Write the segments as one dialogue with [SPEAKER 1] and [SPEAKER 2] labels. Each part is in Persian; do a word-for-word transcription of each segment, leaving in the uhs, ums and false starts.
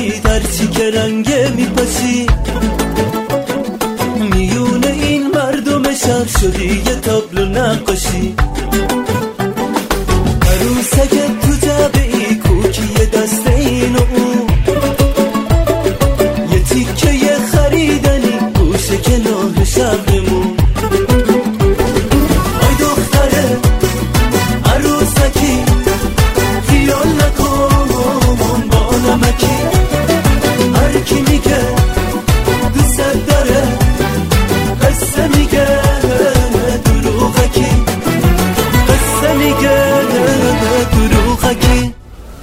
[SPEAKER 1] باشی درچی که رنگ میپاشی، میونه این مردم شهر شدی یه تابلو نقاشی. عروسک تو جعبه ای کوکی دست این و اون، یه تیکه یه خریدنی گوشه کنار شهرمون. آی دختره عروسکی خیال نکن با نمکی، هر کی میگه دوست داره قصه میگه دروغکی، قصه میگه دروغکی.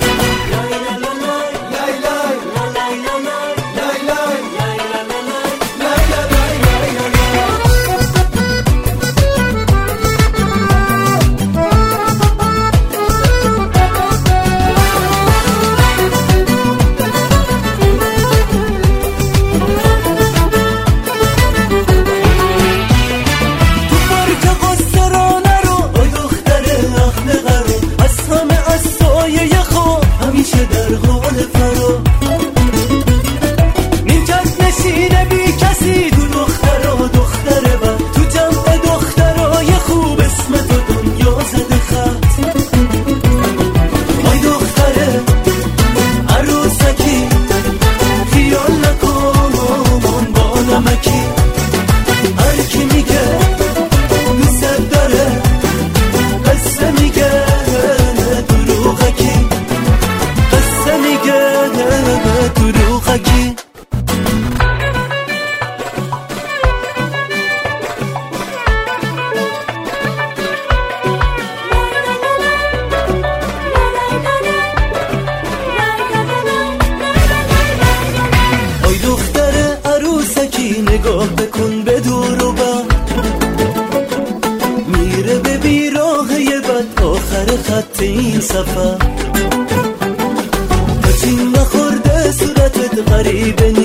[SPEAKER 1] نگاه بکن به دور و بر، میره به بیراهه بد آخر خط این سفر. تا چین نخورده صورتت غریبه